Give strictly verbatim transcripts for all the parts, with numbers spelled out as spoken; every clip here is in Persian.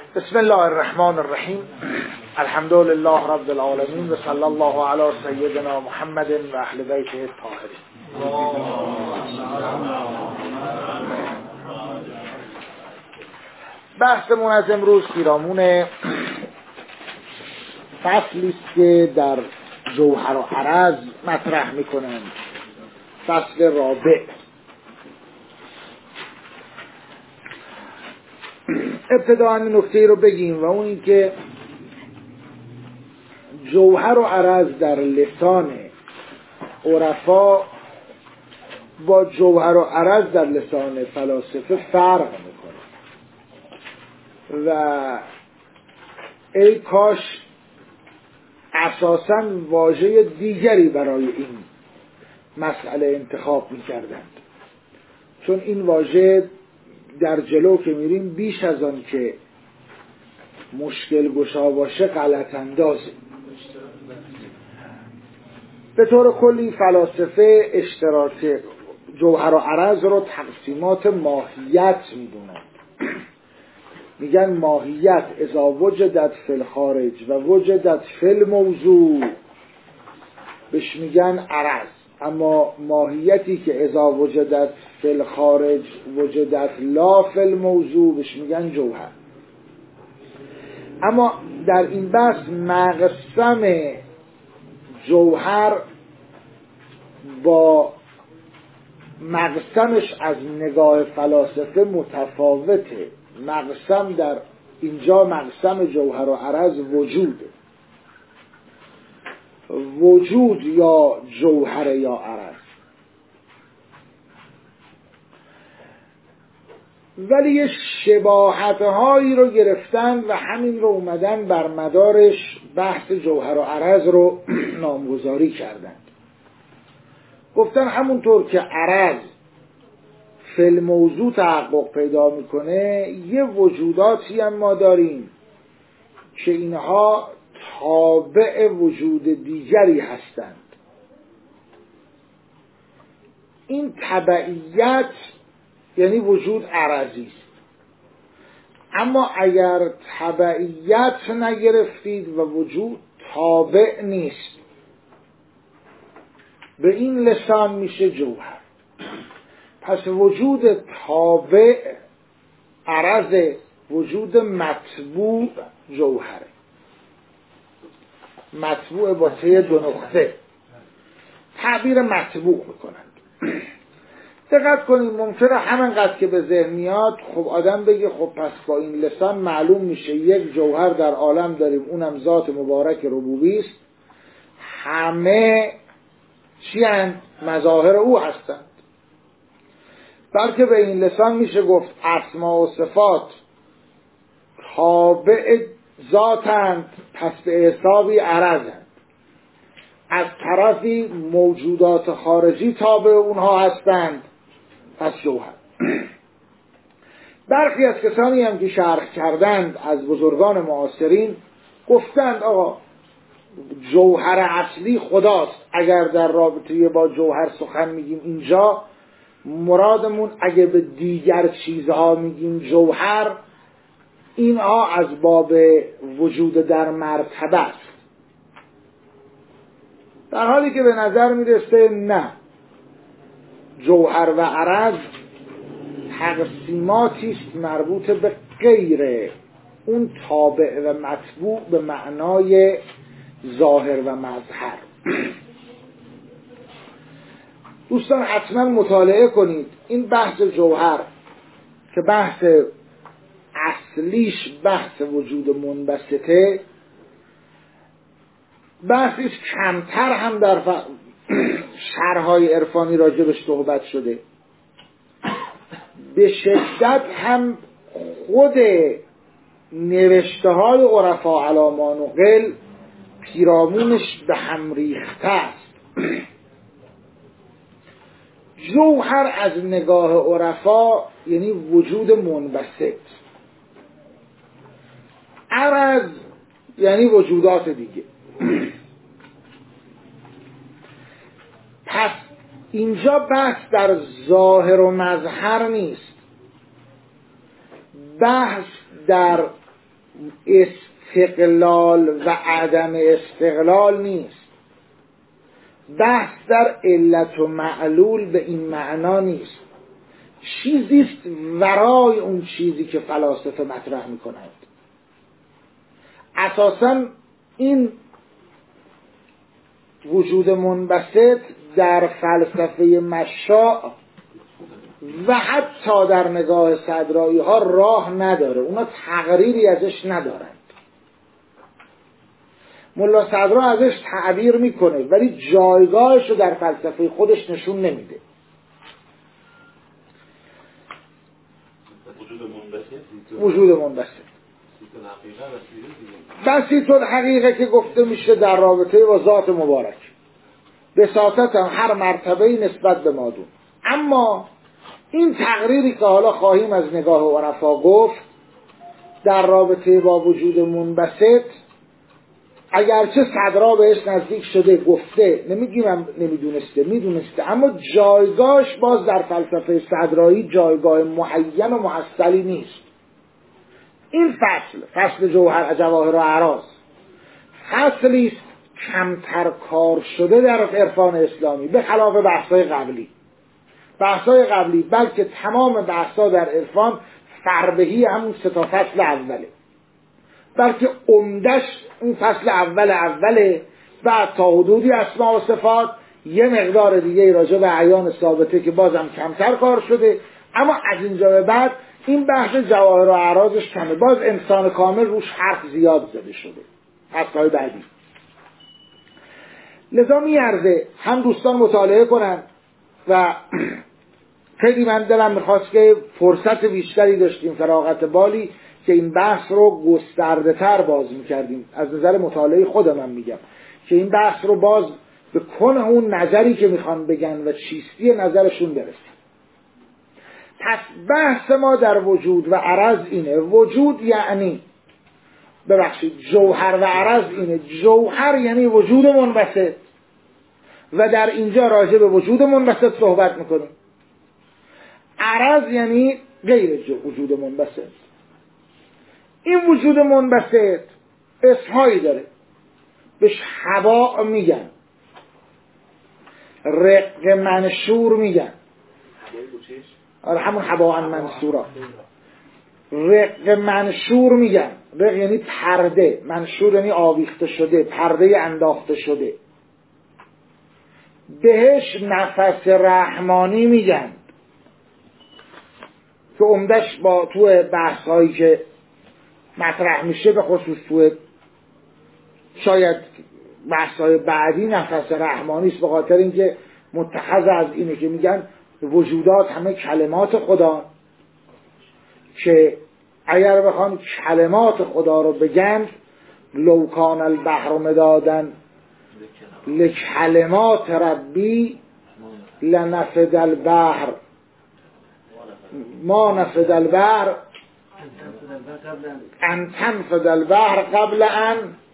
بسم الله الرحمن الرحیم. الحمد لله رب العالمین و صلی الله علی سیدنا محمد و اهل بیته الطاهرین. بحثمون از امروز پیرامون فصلی است که در جوهر و عرض مطرح میکنند، فصل رابع. ابتداء این نکته رو بگیم و اون این که جوهر و عرض در لسان عرفا با جوهر و عرض در لسان فلاسفه فرق میکنه و ای کاش اساساً واژه دیگری برای این مسئله انتخاب میکردند، چون این واژه در جلو که میریم بیش از آن که مشکل گشا باشه غلط اندازه. به طور کلی فلاسفه اشتراک جوهر و عرض رو تقسیمات ماهیت میدونن. میگن ماهیت اذا وجدت فی الخارج و وجدت فی الموضوع بهش میگن عرض، اما ماهیتی که اذا وجدت فی الخارج وجدت لا فی الموضوع بهش میگن جوهر. اما در این بحث مقسم جوهر با مقسمش از نگاه فلاسفه متفاوته. مقسم در اینجا مقسم جوهر و عرض وجوده، وجود یا جوهر یا عرض. ولی یه شباهت هایی رو گرفتن و همین رو اومدن بر مدارش بحث جوهر و عرض رو نامگذاری کردن. گفتن همونطور که عرض فی الموضوع تحقق پیدا میکنه، یه وجوداتی هم ما داریم که اینها تابع وجود دیگری هستند. این تبعیت یعنی وجود عرضی است. اما اگر تبعیت نگرفتید و وجود تابع نیست، به این لسان میشه جوهر. پس وجود تابع عرض، وجود مطبوع جوهره. مطبوع با ته دو نقطه تعبیر مطبوع میکنند. دقت کنید، ممکنه همینقدر که به ذهن میاد خب آدم بگه خب پس با این لسان معلوم میشه یک جوهر در عالم داریم، اونم ذات مبارک ربوبی است، همه چی هستند؟ مظاهر او هستند. بلکه به این لسان میشه گفت اسما و صفات تابع ذاتند، پس به حسابی عرضند. از طرفی موجودات خارجی تابع اونها هستند، پس جوهر. برخی از کسانی هم که شرح کردند از بزرگان معاصرین گفتند آقا جوهر اصلی خداست. اگر در رابطه با جوهر سخن میگیم اینجا مرادمون اگه به دیگر چیزها میگیم جوهر، اینها از باب وجود در مرتبه است، در حالی که به نظر میرسه نه، جوهر و عرض تقسیماتی است مربوط به غیر اون تابع و مطبوع به معنای ظاهر و مظهر. دوستان حتما مطالعه کنید این بحث جوهر که بحث اصلیش بحث وجود منبسطه، بحثیش کمتر هم در ف... شرح‌های عرفانی راجبش صحبت شده، به شدت هم خود نوشته های عرفا علی ما نقل پیرامونش به هم ریخته است. جوهر از نگاه عرفا یعنی وجود منبسط، عرض یعنی وجودات دیگه. پس اینجا بحث در ظاهر و مظهر نیست، بحث در استقلال و عدم استقلال نیست. بحث در علت و معلول به این معنا نیست. چیزیست ورای اون چیزی که فلاسفه مطرح میکنند. اساساً این وجود منبسط در فلسفه مشاع و حتی در نگاه صدرایی ها راه نداره. اونا تقریری ازش ندارند. ملا صدرا ازش تعبیر میکنه ولی جایگاهش رو در فلسفه خودش نشون نمیده. وجود منبسط وجود منبسط بسیط الحقیقه که گفته میشه در رابطه با ذات مبارک، بساطت هم هر مرتبه‌ای نسبت به مادون. اما این تقریری که حالا خواهیم از نگاه عرفا گفت در رابطه با وجود منبسط، اگرچه صدرا بهش نزدیک شده گفته، نمیگیم هم نمیدونسته، میدونسته، اما جایگاهش باز در فلسفه صدرایی جایگاه معین و محصلی نیست. این فصل، فصل جوهر جواهر و اعراض، فصلی است کمتر کار شده در عرفان اسلامی به خلاف بحث‌های قبلی. بحث‌های قبلی بلکه تمام بحث‌ها در عرفان فربهی همون سه تا فصل اوله، بلکه عمدش اون فصل اول اوله، بعد تا حدودی اسماء و صفات، یه مقدار دیگه راجع به اعیان ثابته که بازم کمتر کار شده. اما از اینجا به بعد این بحث جواهر و اعراضش کمه، باز انسان کامل روش حرف زیاد زده شده. فصل‌های بعدی لذا میارزه هم دوستان مطالعه کنن و خیلی من دلم میخواست که فرصت بیشتری داشتیم، فراغت بالی، که این بحث رو گسترده تر باز میکردیم. از نظر مطالعه خودم هم میگم که این بحث رو باز به کنه اون نظری که میخوان بگن و چیستی نظرشون برسیم. پس بحث ما در وجود و عرض اینه. وجود یعنی ببخشید جوهر و عرض اینه. جوهر یعنی وجود منبسط و در اینجا راجع به وجود منبسط صحبت میکنیم. عرض یعنی غیر وجود منبسط. این وجود منبسط اسمهایی داره، بهش هوا میگن، رق منشور میگن، آره همون هوا منصورا. رق منشور میگن، رق یعنی پرده، منشور یعنی آویخته شده، پرده انداخته شده. بهش نفس رحمانی میگن که عمدش با تو بحث هایی که مطرح میشه، به خصوص تو شاید بحث های بعدی نفس رحمانی است، به خاطر اینکه متخذ از اینه که میگن وجودات همه کلمات خدا، که اگر بخوان کلمات خدا رو بگن لو کان البحر مدادن لکلمات ربی لنفد البحر ما نفد البحر ان تنفد البحر قبل ان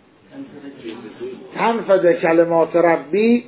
تنفد کلمات ربی.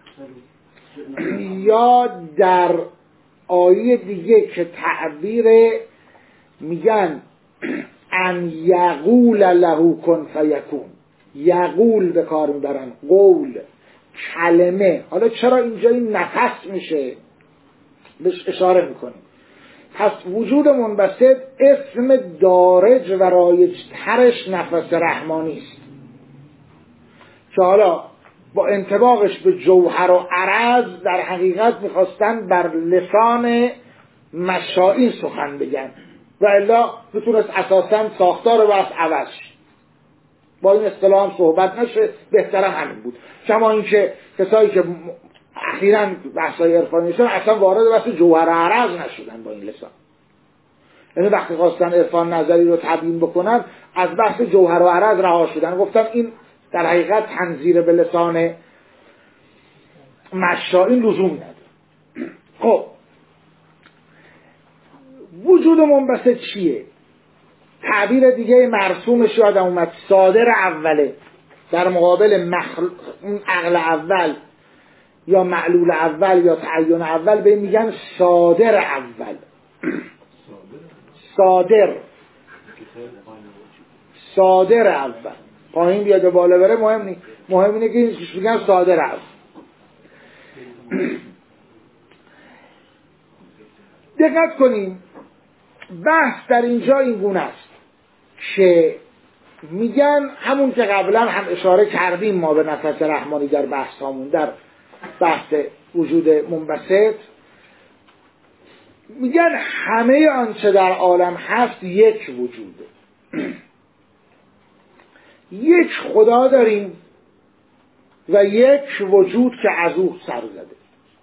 یا در آیه دیگه که تعبیر میگن ان یقول له کن فیکون، یقول به کار میبرن، قول، کلمه. حالا چرا اینجا این نفس میشه بهش اشاره میکنیم. پس وجود منبسط اسم دارج و رایج ترش نفس رحمانی است که حالا با انطباقش به جوهر و عرض در حقیقت میخواستن بر لسان مشائین سخن بگن و الا بتونست اساساً ساختار بحث عوض شه. با این اصطلاح هم صحبت نشه، بهترم همین بود. کما اینکه کسایی که اخیراً بحثای عرفانی شدن اصلا وارد بحث جوهر و عرض نشدن با این لسان. یعنی وقتی خواستن عرفان نظری رو تبیین بکنن از بحث جوهر و عرض رها شدن، گفتن این در حقیقت تنظیر به لسان مشائین لزوم نداره. خب وجود منبسط چیه؟ تعبیر دیگه مرسومش یادم اومد، صادر اوله در مقابل مخل... عقل اول یا معلول اول یا تعین اول به میگن صادر اول. صادر صادر اول، پایین بیاد بالا بره مهم نیست، مهم اینه که این چیش میگن صادر اول. دقت کنیم بحث در اینجا این گونه است که میگن همون که قبلا هم اشاره کردیم ما به نفس رحمانی در بحث هامون، در بحث وجود منبسط، میگن همه آنچه در عالم هست یک وجوده. یک خدا داریم و یک وجود که از او سر زده.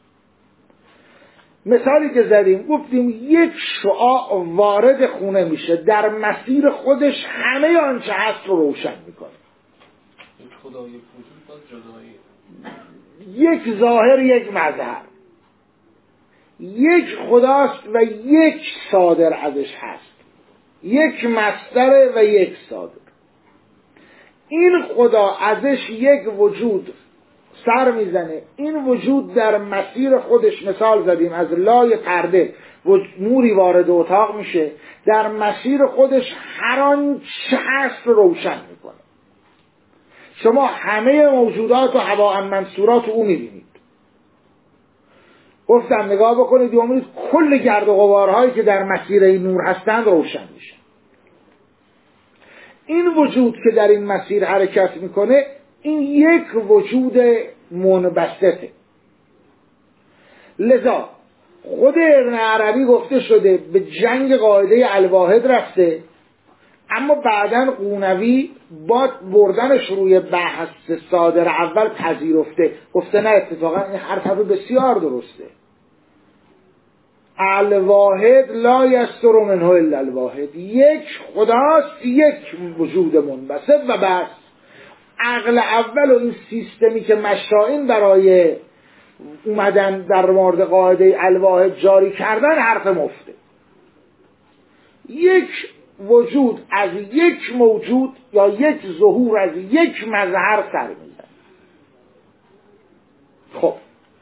مثالی که زدیم گفتیم یک شعاع وارد خونه میشه، در مسیر خودش همه آنچه هست رو روشن میکنه. خدا یک وجود باز جدایی، یک ظاهر یک مظهر، یک خداست و یک صادر ازش هست، یک مصدر و یک صادر. این خدا ازش یک وجود سر میزنه، این وجود در مسیر خودش، مثال زدیم از لای پرده نوری وارد اتاق میشه، در مسیر خودش هر آن چه هست رو روشن میکنه. شما همه موجودات و هواء منصورات او میبینید. گفتم نگاه بکنید میبینید کل گرد و غبارهایی که در مسیر این نور هستند روشن میشه. این وجود که در این مسیر حرکت میکنه این یک وجود منبسطه. لذا خود ابن عربی گفته شده به جنگ قاعده الواحد رفته، اما بعداً قونوی با بردنش روی بحث صادر اول پذیرفته، گفته نه اتفاقا این حرف بسیار درسته. الواحد لا یستر منه الا الواحد، یک خداست، یک وجود منبسط و بس. عقل اول و این سیستمی که مشائین برای اومدن در مورد قاعده الواحد جاری کردن حرف مفته. یک وجود از یک موجود یا یک ظهور از یک مظهر سر میزن. خب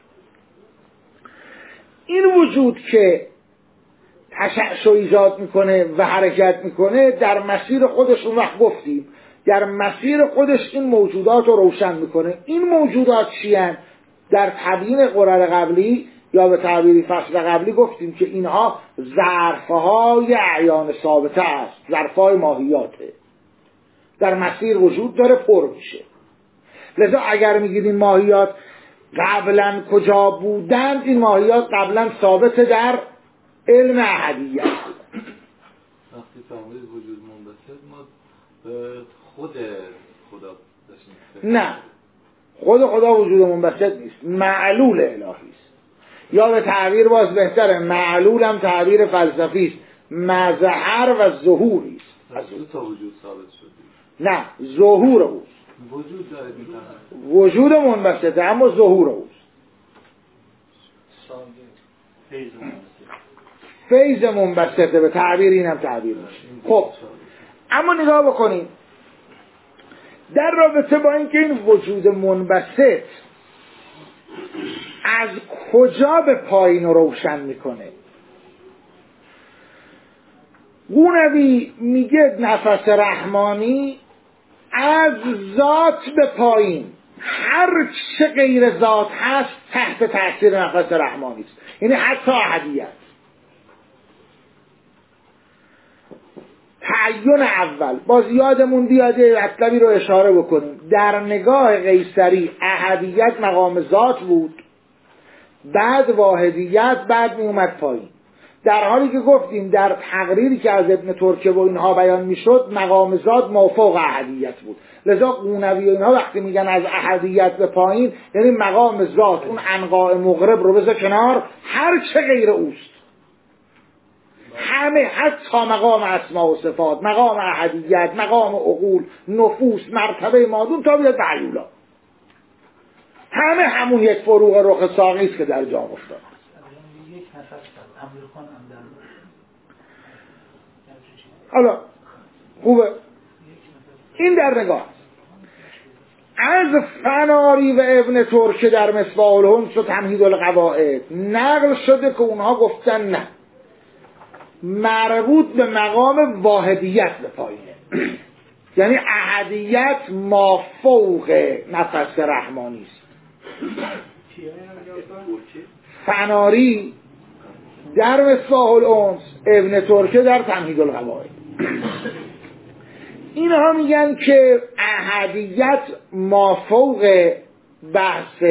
این وجود که تشعشع ایجاد میکنه و حرکت میکنه در مسیر خودش، اون وقت گفتیم در مسیر خودش این موجودات رو روشن میکنه. این موجودات چیان؟ در تبیین قرر قبلی یا به تعبیری فصل قبلی گفتیم که اینها ظرفهای اعیان ثابته است، ظرفهای ماهیاته، در مسیر وجود داره، پر میشه. لذا اگر میگید این ماهیات قبلا کجا بودند، این ماهیات قبلا ثابت در علم احدیت بود. وقتی فرمودید وجود منبسط، ما به خود خدا داشتیم؟ نه، خود خدا وجود منبسط نیست، معلول الهی است، یا به تعبیر باز بهتره معلول هم تعبیر فلسفی است، مظهر و ظهوری است. از دو تا وجود ثابت شد. نه، ظهور اوست. وجود داره میتونه وجود منبسطه اما ظهور اوست. فیض منبسط. فیض منبسطه به تعبیر اینم تعبیر میشه. خب اما نگاه بکنیم در رابطه با اینکه این وجود منبسط از کجا به پایین روشن میکنه، قونوی میگه نفس رحمانی از ذات به پایین هر چه غیر ذات هست تحت تاثیر نفس رحمانی است، یعنی حتی احدیت. تعین اول باز یادمون بیاده مطلبی رو اشاره بکنیم، در نگاه قیصری احدیت مقام ذات بود، بعد واحدیت، بعد می اومد پایین. در حالی که گفتیم در تقریری که از ابن ترکه و اینها بیان میشد مقام ذات مافوق احدیت بود. لذا قونوی و اینها وقتی میگن از احدیت به پایین یعنی مقام ذات اون عنقاء مغرب رو بذار کنار، هر چه غیر اوست، همه، حتی مقام اسماء و صفات، مقام احدیت، مقام عقول، نفوس، مرتبه مادون تا بیاد معلولا، همه همون یک فروغ رخ ساقی است که در جا افتاد. حالا خوبه این در نگاه از فناری و ابن ترکه در مصباح الحسن و تمهید القواعد نقل شده که اونها گفتن نه، مربوط به مقام واحدیت به پایینه. یعنی احدیت مافوق نفس رحمانی است. فناری در مصباح الانس، ابن ترکه در تمهید القواعد، اینها میگن که احدیت مافوق بحث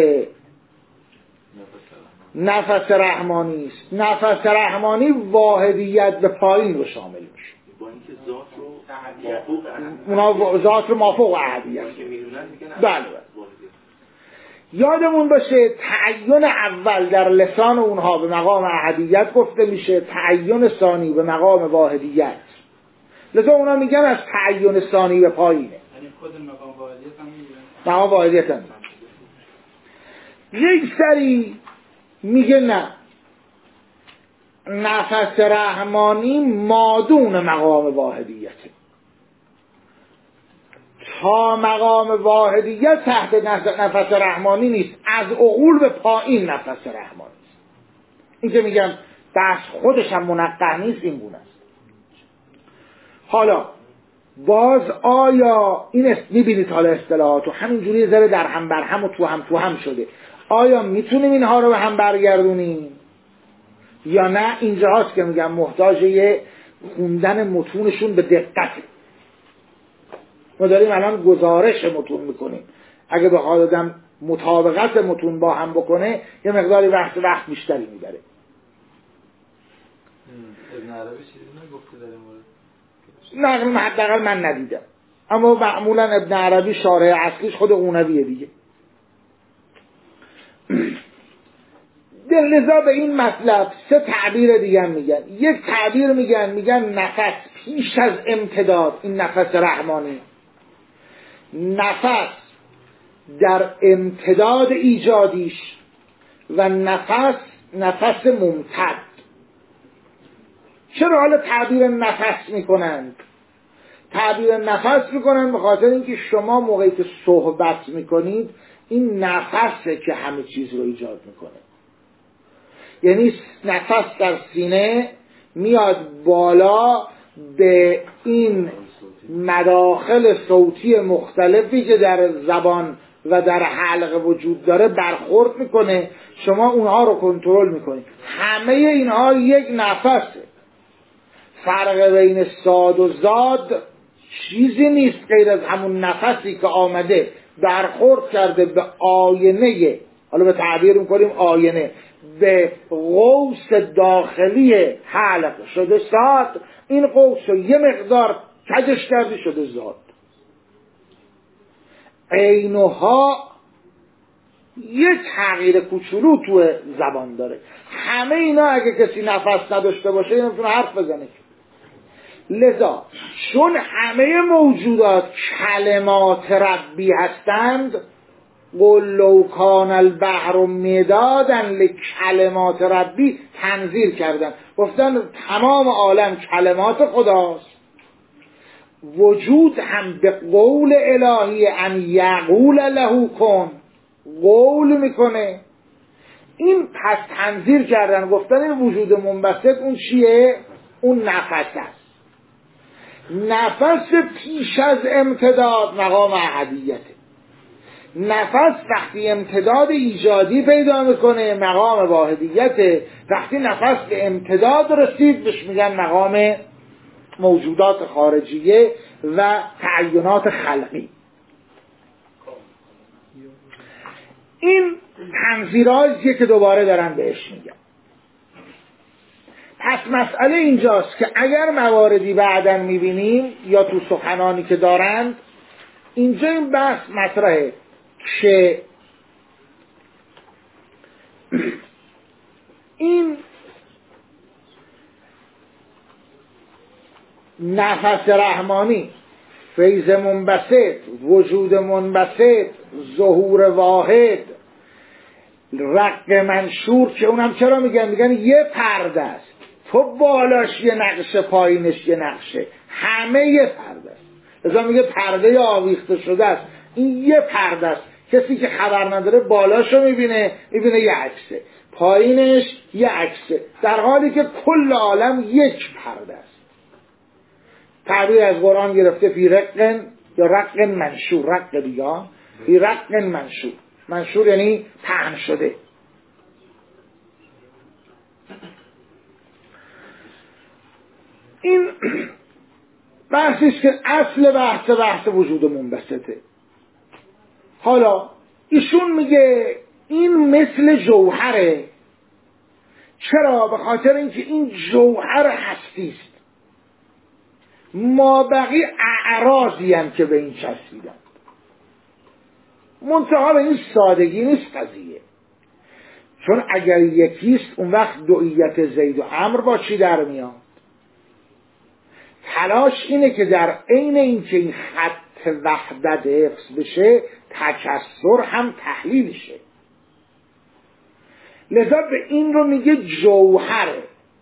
نفس رحمانی است. نفس رحمانی واحدیت به پایین رو شامل میشه. با اینکه ذات رو مافوق اونا ذات رو مافوق احدیت بله. یادمون باشه تعین اول در لسان اونها به مقام احدیت گفته میشه، تعین ثانی به مقام واحدیت. لذا اونا میگن از تعین ثانی به پایینه. یعنی خود مقام واحدیت هم میگن. مقام واحدیت هم یک سری میگه نه، نفس رحمانی مادون مقام واحدیته. تا مقام واحدیت تحت نفس رحمانی نیست، از عقول به پایین نفس رحمانی است. این که میگم بحث خودش هم منقح نیست، این گونه است. حالا باز آیا این است میبینید حالا اصطلاحات و همینجوری ذره در هم بر هم و تو هم تو هم شده، آیا میتونیم اینها رو به هم برگردونیم یا نه؟ اینجا هاست که میگم محتاج یه خوندن متونشون به دقت. ما داریم الان گزارش متون میکنیم، اگه بخواد آدم مطابقت متون با هم بکنه یه مقداری وقت وقت بیشتری میبره. ابن عربی چیزی نگفته در این مورد؟ نه حداقل من ندیدم، اما معمولا ابن عربی شارح اصلیش خود قونویه دیگه. لذا به این مطلب سه تعبیر دیگه میگن. یک تعبیر میگن میگن نفس پیش از امتداد، این نفس رحمانی، نفس در امتداد ایجادیش و نفس نفس ممتد. چرا حالا تعبیر نفس میکنند؟ تعبیر نفس میکنند به خاطر اینکه شما موقعی که صحبت میکنید این نفسه که همه چیز رو ایجاد میکنه. یعنی نفس در سینه میاد بالا، به این مداخل صوتی مختلفی که در زبان و در حلق وجود داره برخورد میکنه، شما اونها رو کنترل میکنید. همه اینها یک نفسه. فرق بین صاد و زاد چیزی نیست غیر از همون نفسی که آمده برخورد کرده به آینه، حالا به تعبیر میکنیم آینه، به قوس داخلی حلق شده صاد. این قوس رو یه مقدار کجش کردی شده زاد. عینها یک تغییر کوچولو تو زبان داره. همه اینا اگه کسی نفس نداشته باشه این نمیتونه حرف بزنه. لذا چون همه موجودات کلمات ربی هستند، قل لو کان البحر مدادا لکلمات ربی تنزیل کردن، گفتن تمام عالم کلمات خداست. وجود هم به قول الهی ان یقول له کن قول میکنه. این پس تنزیل کردن، گفتن این وجود منبسط اون چیه؟ اون نفس است. نفس پیش از امتداد مقام احدیته. نفس وقتی امتداد ایجادی پیدا میکنه مقام واحدیته. وقتی نفس به امتداد رسید بهش میگن مقام موجودات خارجیه و تعینات خلقی. این تنظیرهاییه که دوباره دارن بهش میگن. پس مسئله اینجاست که اگر مواردی بعداً میبینیم یا تو سخنانی که دارند، اینجا این بحث مطرحه که این نفس رحمانی، فیض منبسط، وجود منبسط، ظهور واحد، رق منشور، که اونم چرا میگن؟ میگن یه پرده است، تو بالاش یه نقشه پایینش یه نقشه، همه یه پرده است. لذا میگه پرده آویخته شده است. این یه پرده است. کسی که خبر نداره بالاشو میبینه، میبینه یه عکسه. پایینش یه عکسه، در حالی که کل عالم یک پرده است. تعبیر از قرآن گرفته فی رقن یا رقن منشور، رق بیا فی رقن منشور، منشور یعنی پهن شده. این بحثیست که اصل بحث بحث وجود منبسطه. حالا ایشون میگه این مثل جوهره. چرا؟ به خاطر اینکه این جوهر هستیست، ما بقی اعراضی هم که به این چسبیدن. منتها به این سادگی نیست قضیه، چون اگر یکیست اون وقت دوئیت زید و عمرو با چی در میاد؟ تلاش اینه که در عین اینکه این خط وحدت حفظ بشه تکسر هم تحلیل شه. لذا به این رو میگه جوهره.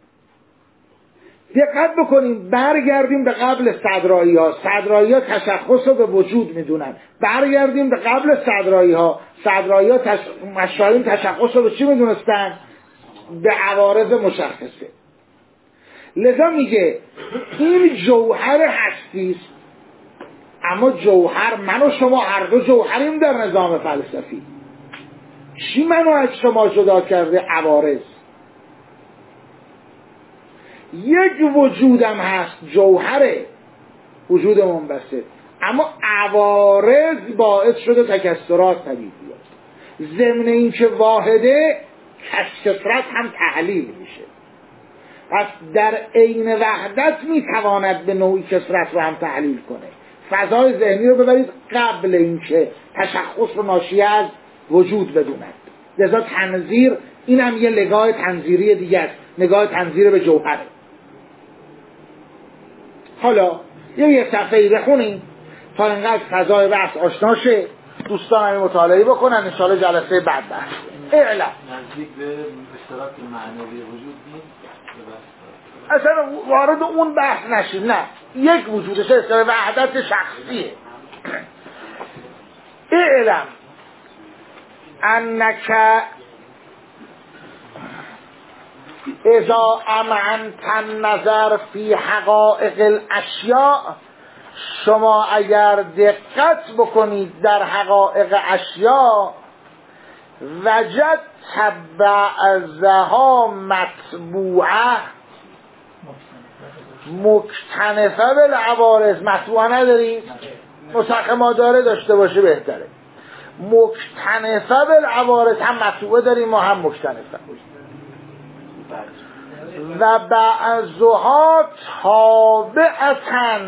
دقت بکنیم، برگردیم به قبل صدرایی ها. صدرایی ها تشخص رو به وجود میدونن. برگردیم به قبل صدرایی ها. صدرایی ها تش... مشاهدین تشخص رو به چی میدونستن؟ به عوارض مشخصه. لذا میگه این جوهر هستیست، اما جوهر، من و شما هر دو جوهریم در نظام فلسفی. چی منو از شما جدا کرده؟ عوارض. یک وجودم هست، جوهره، وجود منبسط، اما عوارض باعث شده تکسرات پدید بیاد. ضمن این که واحده، کثرت هم تحلیل میشه. پس در عین وحدت میتواند به نوعی کثرت رو هم تحلیل کنه. فضای ذهنی رو ببرید قبل اینکه تشخص رو ناشی از وجود بدوند. لذا تنظیر، این هم یه نگاه تنظیری دیگه است، نگاه تنظیر به جوهره. حالا یه یه صفحه‌ای بخونیم تا اینقدر فضای بحث آشنا شه، دوستان همین مطالعه بکنن، انشاءالله جلسه بعد بحث. اعلم نزدیک به اشتراک معنوی وجود نیست، اصلا وارد اون بحث نشیم. نه، یک وجودش اصلا وحدت شخصیه. اعلم انک اذا امعنت النظر فی حقائق الاشیاء، شما اگر دقت بکنید در حقایق اشیاء، وجدت بعضها مطبوعه مکتنفه بالعوارض. مطبوعه ندارید؟ نسخه ما داره، داشته باشه بهتره. مکتنفه بالعوارض، هم مطبوعه داریم ما هم مکتنفه. و بعضها تابعتاً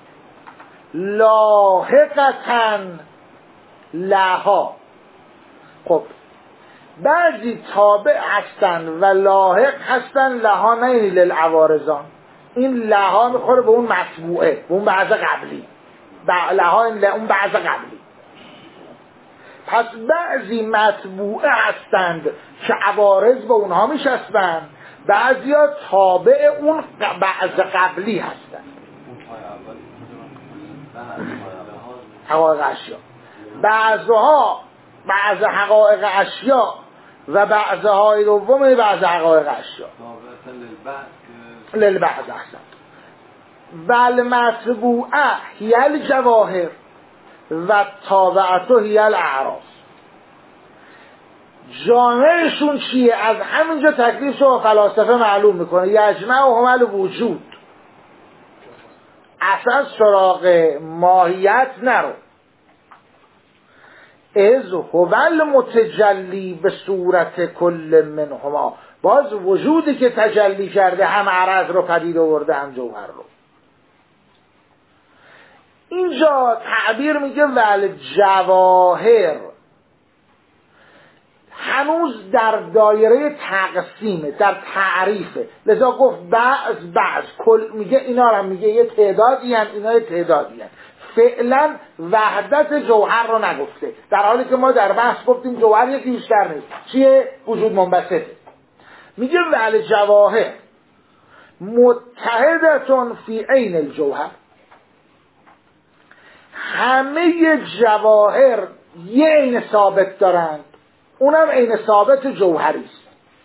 لاحقتاً لها. خب بعضی تابع هستن و لاحق هستن لها، نه یعنی للعوارضان. این لها میخوره به اون مطبوعه، به اون بعض قبلی. لها این اون بعض قبلی. پس بعضی مطبوعه هستند که عوارض به اونها میشستن، بعضی ها تابع اون بعض قبلی هستند. حقایق اشیا، بعضها بعض حقایق اشیا و بعضهای دوم بعض حقایق اشیا للبعض احسن. بل مطبوعه هی الجواهر و تابعته هی الاعراض. جامعشون چیه؟ از همینجا تکلیف شما فلاسفه معلوم میکنه. یجمع و همل وجود. اصلا سراغ ماهیت نرو. از هول متجلی به صورت کل منهما، باز وجودی که تجلی کرده هم عرض رو پدید آورده هم جوهر رو. اینجا تعبیر میگه ول جواهر، هنوز در دایره تقسیمه، در تعریفه. لذا گفت بعض بعض کل، میگه اینا رو میگه یه تعدادی هن، اینا یه تعدادی هن. فعلا وحدت جوهر رو نگفته، در حالی که ما در بحث گفتیم جوهر یکی بیشتر نیست. چیه؟ وجود منبسطه. میگه ول جواهر متحدتون فی عین الجوهر، همه جواهر یه عین ثابت دارند، اونم عین ثابت جوهری است.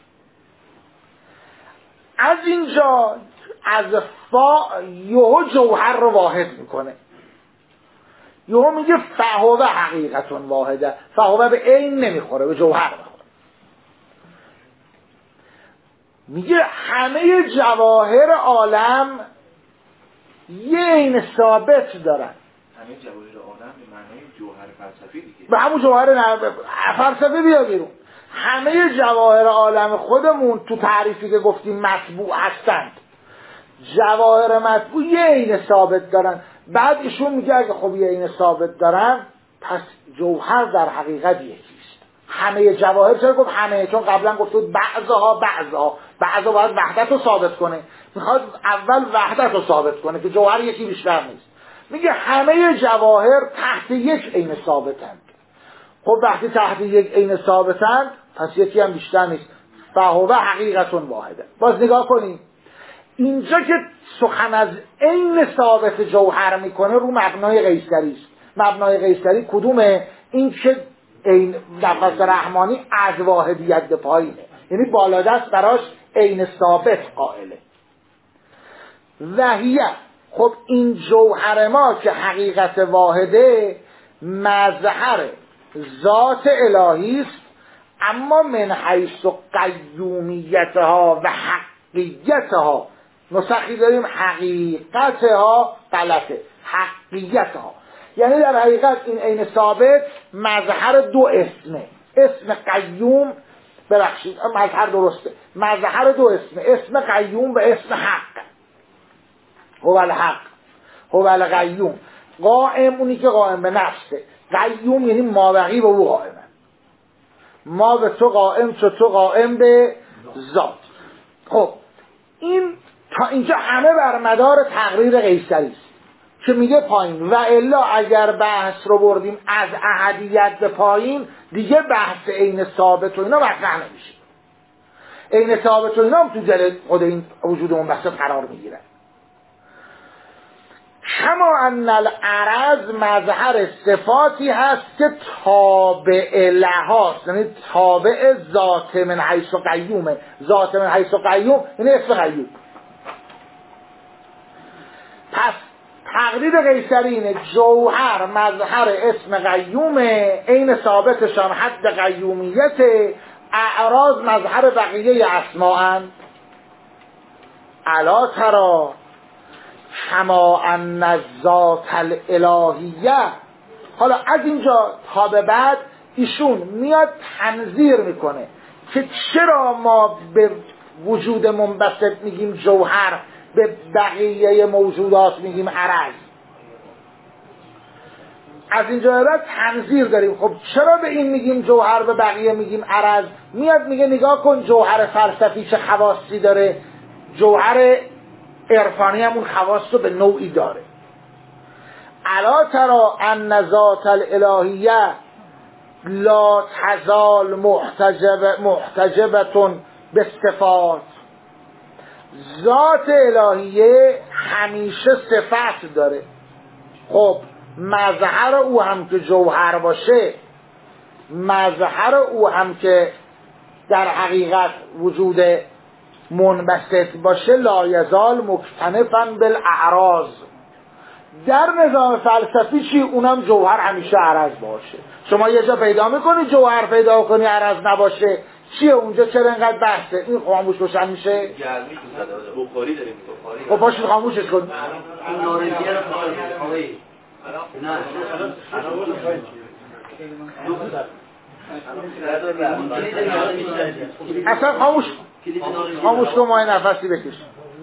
از اینجا از فا یهو جوهر رو واحد میکنه، یهو میگه فهو حقیقتون واحده. فهو به عین نمیخوره، به جوهر میخوره. میگه همه جواهر عالم یه عین ثابت دارن. همه جواهر عالم به معنای جوهر فلسفی دیگه، به همون جوهر نه فلسفی بیا بیرون. همه جواهر عالم خودمون تو تعریفی که گفتیم مطبوع هستند، جواهر مطبوع یه عین ثابت دارن. بعد ایشون میگه اگه خب یه عین ثابت دارن پس جوهر در حقیقت یکیست. همه جواهر، چرا گفت همه؟ چون قبلا گفت بعضها بعضها بعضها باید وحدت رو ثابت کنه، میخواد اول وحدت رو ثابت کنه که جوهر یکی بیشتر نیست. میگه همه جواهر تحت یک عین ثابتند. خب وقتی تحت یک عین ثابتند پس یکی هم بیشتر نیست. فهو حقیقتون واحده. باز نگاه کنیم اینجا که سخن از عین ثابت جوهر میکنه رو مبنای قیصری است. مبنای قیصری کدومه؟ این که عین نفس رحمانی از واحدیت به پایینه، یعنی بالادست براش عین ثابت قائله. وحیه، خب این جوهر ما که حقیقت واحده مظهر ذات الهی است، اما من حیث قیومیتها و حقیقتها، نسخی داریم حقیقتها غلطه، حقیقتها، یعنی در حقیقت این عین ثابت مظهر دو اسمه. اسم قیوم، ببخشید مظهر درسته، مظهر دو اسمه، اسم قیوم و اسم حق. هو الحق، هو القیوم. قائم اونی که قائم به نفسه، قیوم یعنی مابقی به او قائمه. ما به تو قائم چو تو قائم به ذات. خب این تا اینجا همه بر مدار تقریر قیصری است که میگه پایین و الا اگر بحث رو بردیم از احدیت به پایین دیگه بحث عین ثابت و اینا مطرح نمیشه. عین ثابت و اینا هم تو دل خود این وجود اون بحث قرار میگیره. کما ان العرض مظهر صفاتی هست که تابع لهاست، یعنی تابع ذات من حیث قیومه. ذات من حیث قیوم یعنی اسم قیوم. پس تقریر قیصری اینه جوهر مظهر اسم قیومه، عین ثابتشان حد قیومیت، اعراض مظهر بقیه اسماءن. الا ترا کما ان الذات الالهیه. حالا از اینجا تا به بعد ایشون میاد تنظیر میکنه که چرا ما به وجود منبسط میگیم جوهر، به بقیه موجودات میگیم عرض. از اینجا به بعد تنظیر داریم. خب چرا به این میگیم جوهر، به بقیه میگیم عرض؟ میاد میگه نگاه کن جوهر فلسفی چه خواصی داره، جوهر عرفانی همون خواص رو به نوعی داره. الا ترا ان ذات الالهیه لا تزال محتجب محتجبتون به صفات. ذات الهیه همیشه صفت داره. خب مظهر او هم که جوهر باشه، مظهر او هم که در حقیقت وجود منبسط باشه، لا یزال مکتنفا بالاعراض. در نظام فلسفی چی؟ اونم جوهر همیشه عرض باشه. شما یه جا پیدا میکنی جوهر پیدا کنی عرض نباشه، چیه اونجا؟ چرا اینقدر بحثه؟ این خاموش روشن میشه؟ گرمی تو زده بخاری داریم. بخاری خب پاشید خاموشش کن. این نارنجی رو خواهی نه اصلا خاموش خاموش کن، ما این نفسی بکش.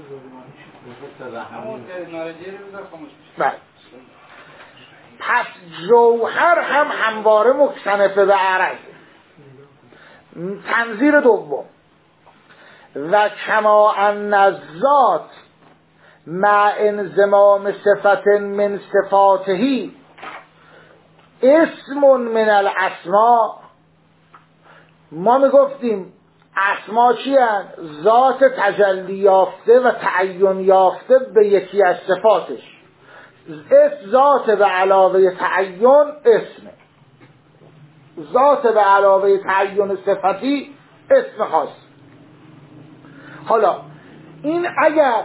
بله. پس جوهر هم همواره مکتنفه به عرض. تنظیر دوم و کما ان الذات مع انضمام صفت من صفاته اسم من الاسماء. ما میگفتیم اسما چی هست؟ ذات تجلی یافته و تعین یافته به یکی از صفاتش. اسم ذات به علاوه تعین اسمه، ذات به علاوه تعین صفتی اسم خاص. حالا این اگر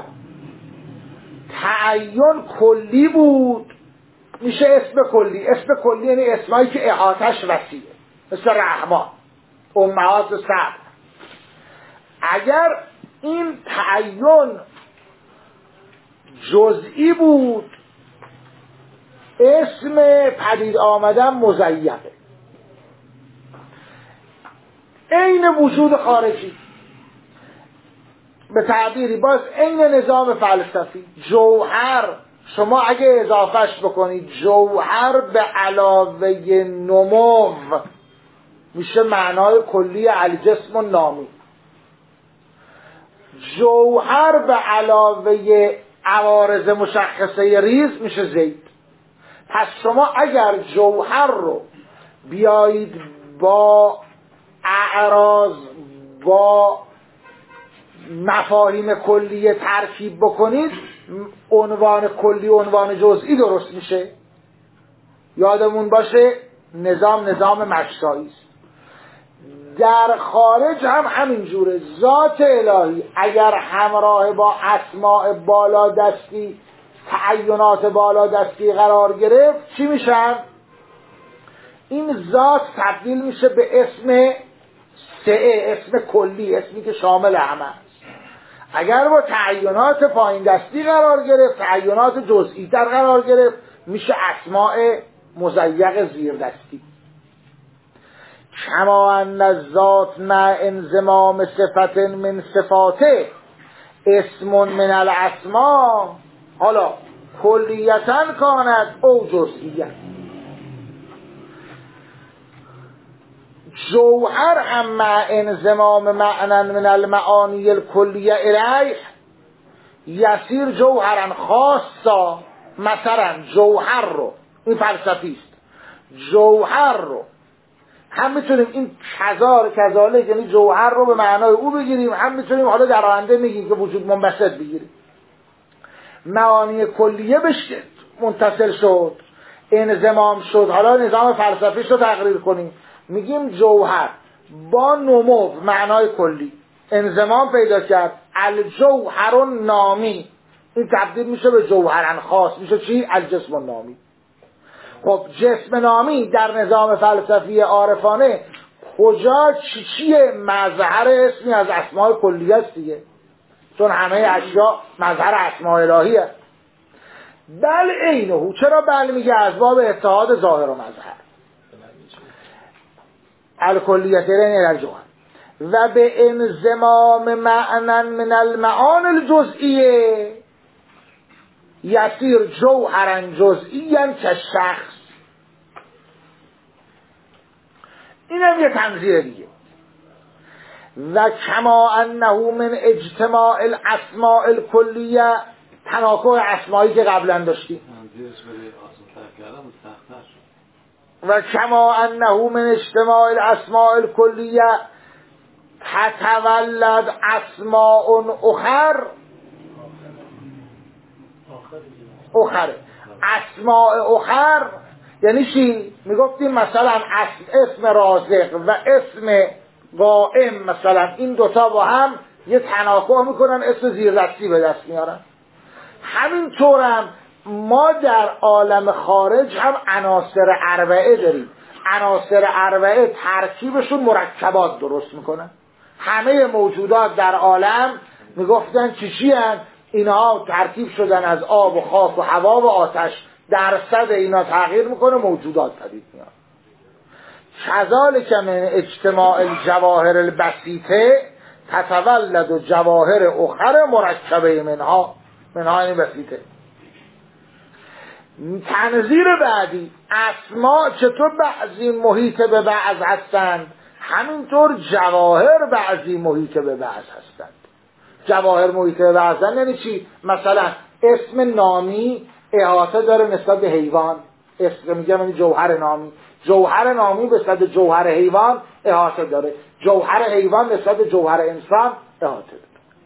تعین کلی بود میشه اسم کلی. اسم کلی یعنی اسمایی که احاطش وسیعه، مثل رحمان، امهات صبر. اگر این تعین جزئی بود اسم پدید آمدن مضیقه. عین وجود خارجی، به تعبیری باز عین نظام فلسفی. جوهر شما اگه اضافهش بکنید جوهر به علاوه نمو میشه معنای کلی الجسم و نامی. جوهر به علاوه عوارض مشخصه ریز میشه زید. پس شما اگر جوهر رو بیایید با اعراض با مفاهیم کلیه ترکیب بکنید عنوان کلی عنوان جزئی درست میشه. یادمون باشه نظام نظام مشتایی است. در خارج هم همین جوره. ذات الهی اگر همراه با اسماء بالادستی تعینات بالادستی قرار گرفت چی میشن؟ این ذات تبدیل میشه به اسم سعه، اسم کلی، اسمی که شامل همه است. اگر با تعینات پایین دستی قرار گرفت، تعینات جزئی تر قرار گرفت، میشه اسماء مضیق زیر دستی. کما ان الذات مع انضمام صفت من صفاته اسم من الاسماء، حالا کلیتا کاند او جزئیت. جوهر هم مع انضمام معنی من المعانی الکلیه الیه یسیر جوهرا خاصا. مثلا جوهر رو، این فلسفی است، جوهر رو هم میتونیم این کذار کذاله یعنی جوهر رو به معنای او بگیریم، هم میتونیم حالا در آینده میگیم که وجود منبسط بگیریم. معانی کلیه بشه منتصل شد، انضمام شد، حالا نظام فلسفیش رو تقریر کنیم، میگیم جوهر با نمو معنای کلی انضمام پیدا کرد، الجوهر نامی، این تبدیل میشه به جوهرن خاص، میشه چی؟ الجسم نامی. خب جسم نامی در نظام فلسفی عارفانه کجا چی چیه؟ مظهر اسمی از اسماء کلیه است دیگه، چون همه اشیاء مظهر اسماء الهیه. بل اینه، چرا بل میگه؟ از باب اتحاد ظاهر و مظهر. الکلیت این الجوهر و به انضمام معنی من المعانی الجزئیه یسیر جوهرا جزئیا که شخص. این هم یه تنظیر دیگه. و کما انه من اجتماع الاسماء الکلیه، تناکر اسمایی که قبلا داشتیم. و کما انه من اجتماع الاسماء الکلیه تتولد اسماء اخر اخر اسماء اخر یعنی چی؟ میگفتیم مثلا اسم رازق و اسم قائم، مثلا این دوتا با هم یه تناکر میکنن، اسم زیردستی به دست میارن. همینطورم ما در عالم خارج هم عناصر اربعه داریم. عناصر اربعه ترکیبشون مرکبات درست میکنن. همه موجودات در عالم میگفتن چی چی هن؟ اینها ترکیب شدن از آب و خاک و هوا و آتش، درصد اینا تغییر میکنه، موجودات پدید میاد. کذالک من اجتماع الجواهر البسیطه تتولد جواهر اخر مرکبه منها منها این بسیطه. تنظیر بعدی، اسما چطور بعضی محیط به بعض هستند، همینطور جواهر بعضی محیط به بعض هستند. جواهر محیط به بعض هستند یعنی چی؟ مثلا اسم نامی احاطه داره نسبت به حیوان، اسم میگم یعنی جوهر نامی، جوهر نامی نسبت به جوهر حیوان احاطه داره، جوهر حیوان نسبت به جوهر انسان احاطه داره.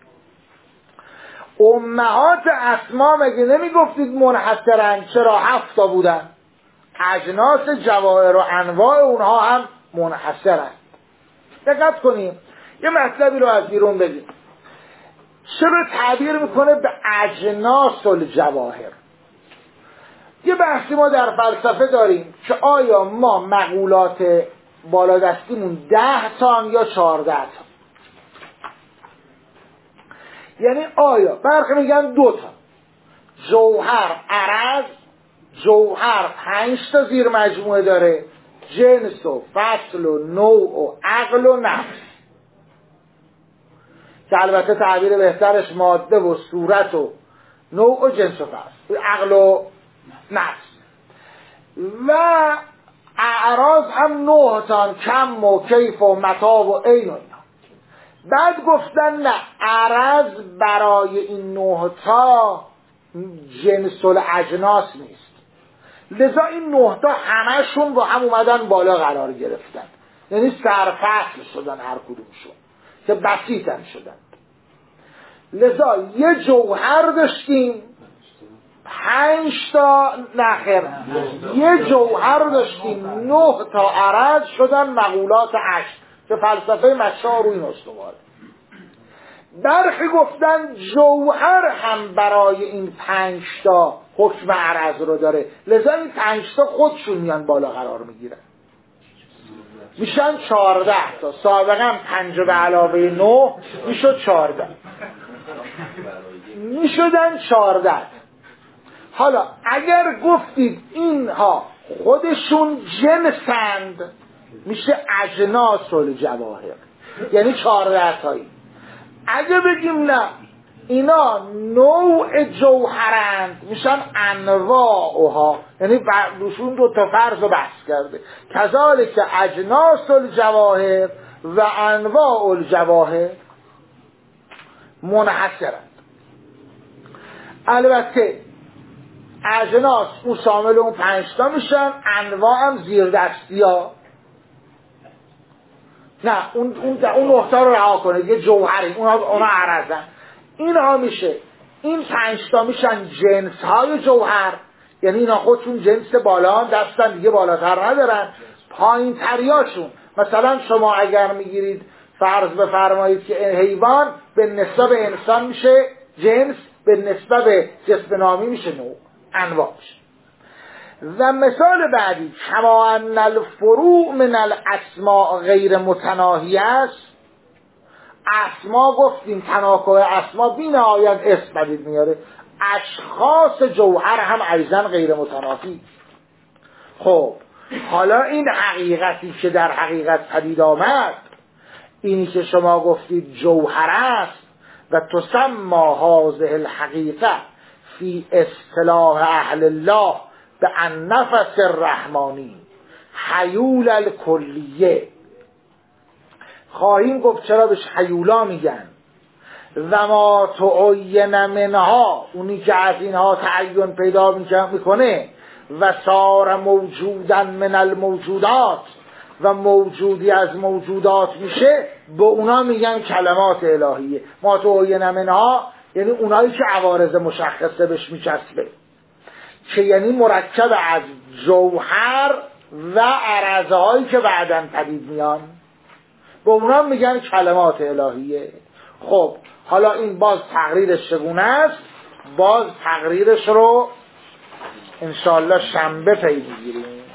امهات اسما مگه نمی گفتید منحصرن؟ چرا هفت تا بودن؟ اجناس جواهر و انواع اونها هم منحصرن. دقت کنیم یه مطلبی رو از بیرون بگیم. چرا تعبیر میکنه به اجناس الجواهر؟ یه بحثی ما در فلسفه داریم که آیا ما مقولات بالا دستیمون ده تا یا چهارده تا، یعنی آیا برخی میگن دو تا، جوهر عرض، جوهر پنج تا زیر مجموعه داره، جنس و فصل و نوع و عقل و نفس، که البته تعبیر بهترش ماده و صورت و نوع و جنس و فصل، عقل و نفس. و اعراض هم نه تا، کم و کیف و متاع و عین و اینا. بعد گفتن نه، عرض برای این نه تا جنس الاجناس نیست، لذا این نه تا همشون با هم اومدن بالا قرار گرفتن، یعنی سرفصل شدن هر کدومشون که بسیطن شدن. لذا یه جوهر داشتیم پنج تا نخیر، یه جوهر داشتیم نه تا عرض شدن مقولات عشق که فلسفه مشا روی این استواره. برخی گفتن جوهر هم برای این پنج تا حکم عرض رو داره، لذا این پنج تا خودشون میان بالا قرار میگیرن، میشن چهارده تا. سابقا پنج به علاوه نه میشد چهارده، میشدن چهارده. حالا اگر گفتید اینها خودشون جنسند میشه اجناس الجواهر، یعنی چهارده تایی. اگه بگیم نه اینا نوع جوهرند میشن انواعها، یعنی بردوشون دو تا فرض رو بحث کرده، کذالک اجناس الجواهر و انواع الجواهر منحصرند. البته اجناس اون شامل اون پنجتا میشن، انواع هم زیر دستی ها، نه اون اون اون نقطه رو رها کنه، یه جوهری اونا اونا عرضن. اینها میشه این پنجتا میشن جنس های جوهر، یعنی اینا خودشون جنس بالا دستن دیگه بالاتر ندارن، پایین تریاشون مثلا شما اگر میگیرید فرض بفرمایید که حیوان به نسبت به انسان میشه جنس، به نسبت به جسم نامی میشه نوع، انواع میشه. و مثال بعدی کما ان الفروع من الاسماء غیر متناهی است. اسما گفتیم تناکه اسما بی نهایت اسم بدید میاره، اشخاص جوهر هم ایضا غیر متناهی. خب حالا این حقیقتی که در حقیقت پدید آمد، اینی که شما گفتید جوهر است و تسمى هذه الحقیقه فی اصطلاح اهل الله به النفس الرحمانی حیول الکلیه. خواهیم گفت چرا بهش حیولا میگن. و ما تعین منها، اونی که از اینها تعین پیدا میکنه، و صار موجودا من الموجودات، و موجودی از موجودات میشه، به اونا میگن کلمات الهیه. ما تعین منها یعنی اونایی که عوارض مشخصه بهش میچسبه، که یعنی مرکب از جوهر و عرضه هایی که بعداً پدید میان، به اونا میگن کلمات الهیه. خب حالا این باز تقریرش چگونه است؟ باز تقریرش رو انشاءالله شنبه پی میگیریم.